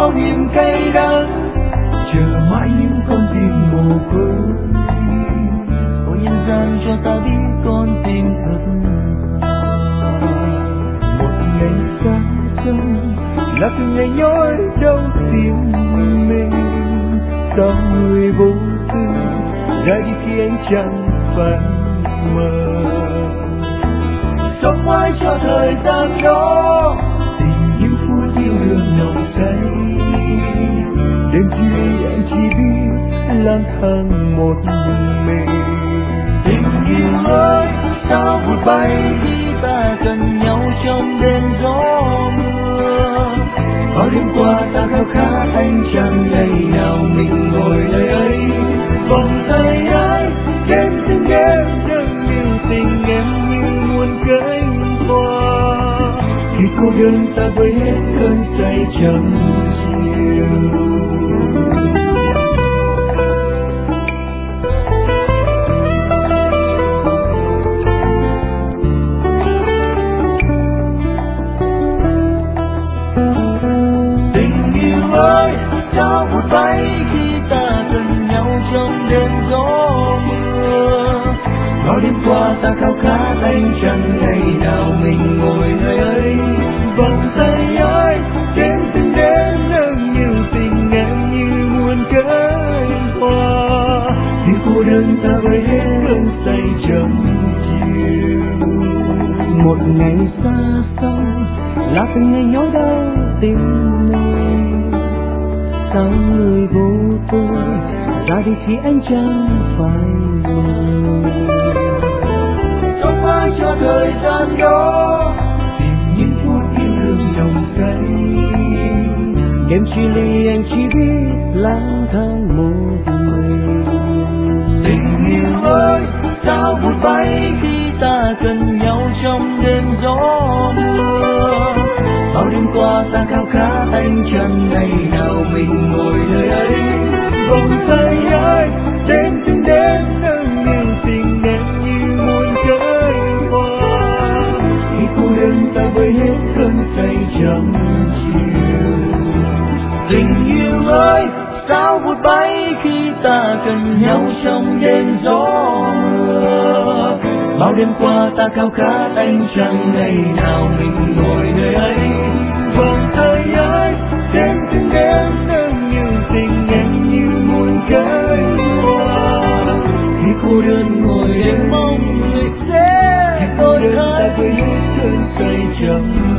bao niềm cay đắng, chờ mãi những con tim mồ côi. Ôi nhân gian cho ta biết con tim thật thà. Một ngày xa xăm là từng ngày nhói đau tim mình, sao người vô tư ra đi khi anh chẳng phai mờ. Sống mãi cho thời gian đó, tình những phút yêu đương nồng say. Đêm khuya anh chỉ biết lang thang một mình. Tình yêu ơi sao vụt bay khi ta gần nhau trong đêm gió mưa. Bao đêm qua ta khao khát anh chẳng ngày nào mình ngồi nơi ấy. Vòng tay ai đêm từng đêm nâng niu tình em như muôn cánh hoa. Khi cô đơn ta với hết cơn say trầm chiều. Sao vụt bay khi ta gần nhau trong đêm gió mưa. Bao đêm qua ta khao khát anh chẳng ngày nào mình ngồi nơi ấy. Vòng tay ơi đêm từng đêm nâng niu tình em như muôn cánh hoa. Khi cô đơn ta với hết cơn say trầm chiều. Một ngày xa xăm là từng ngày nhói đau tim mình, sao người vô tư ra đi khi anh chẳng phải người. Sống mãi cho thời gian đó, tìm những phút yêu đương nồng say. Đêm chia ly anh chỉ biết lang thang một mình. Tình yêu ơi sao vụt bay khi ta gần nhau trong đêm gió mưa. Bao đêm qua ta khao khát anh chẳng ngày nào mình ngồi nơi ấy. Vòng tay ơi đêm từng đêm nâng niu tình em như muôn cánh hoa. Khi cô đơn ta với hết cơn say trầm chiều. Tình yêu ơi sao vụt bay khi ta gần nhau trong đêm gió mưa. Bao đêm qua ta khao khát anh chẳng ngày nào mình ngồi nơi ấy. Vòng tay ơi đêm từng đêm nâng niu tình em như muôn cánh hoa. Khi cô đơn ngồi đêm mong người sẽ tôi ơi với cơn say trầm.